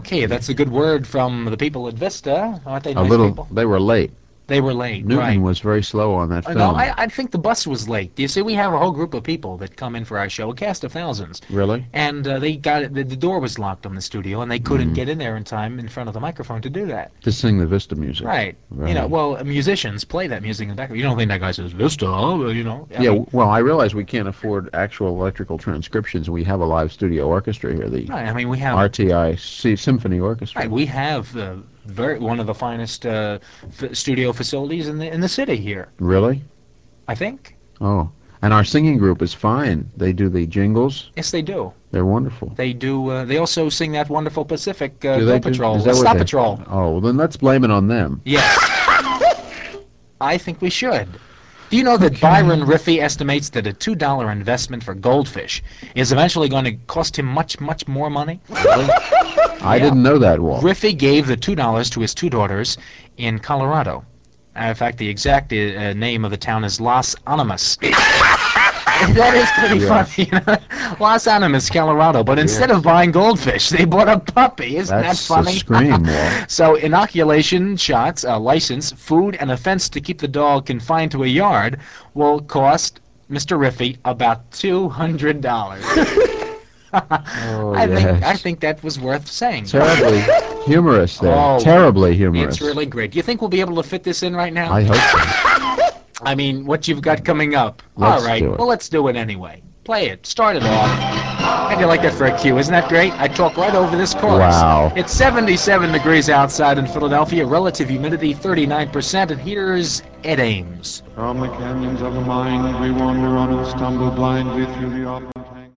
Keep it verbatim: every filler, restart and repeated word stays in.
Okay, that's a good word from the people at Vista. Aren't they A nice little. people? They were late. They were late, Newton right. was very slow on that Uh, film. No, I, I think the bus was late. You see, we have a whole group of people that come in for our show, a cast of thousands. Really? And uh, they got it, the, the door was locked on the studio, and they couldn't Mm. get in there in time in front of the microphone to do that. To sing the Vista music. Right. Right. You know, well, uh, musicians play that music in the background. You don't think that guy says, Vista, huh? you know? I Yeah, mean, well, I realize we can't afford actual electrical transcriptions. We have a live studio orchestra here, the right, I mean, we have... R T I C Symphony Orchestra. Right, we have uh, very, one of the finest uh, f studio facilities in the in the city here. Really? I think. Oh, and our singing group is fine. They do the jingles. Yes, they do. They're wonderful. They do. Uh, they also sing that wonderful Pacific uh, Do Go they do? Patrol, Is that what Stop they- Patrol. Oh, well, then let's blame it on them. Yes. I think we should. Do you know that Okay. Byron Riffey estimates that a two dollar investment for goldfish is eventually going to cost him much, much more money? Really? I Yeah. didn't know that, Walt. Riffey gave the two dollars to his two daughters in Colorado. Uh, in fact, the exact uh, name of the town is Los Animas. That is pretty Yeah. funny, you know? Los Animas, Colorado. But instead Yes. of buying goldfish, they bought a puppy. Isn't That's that funny? a scream, Walt. So inoculation shots, a license, food, and a fence to keep the dog confined to a yard will cost Mister Riffey about two hundred dollars. Oh, I think yes. I think that was worth saying. Terribly humorous there. Oh, Terribly humorous. It's really great. Do you think we'll be able to fit this in right now? I hope so. I mean, what you've got coming up. Let's All right, do it. well, let's do it anyway. Play it. Start it off. How do you like that for a cue? Isn't that great? I talk right over this chorus. Wow. It's seventy-seven degrees outside in Philadelphia, relative humidity thirty-nine percent, and here's Ed Ames. From the canyons of the mind we wander on and stumble blindly through the autumn tangle.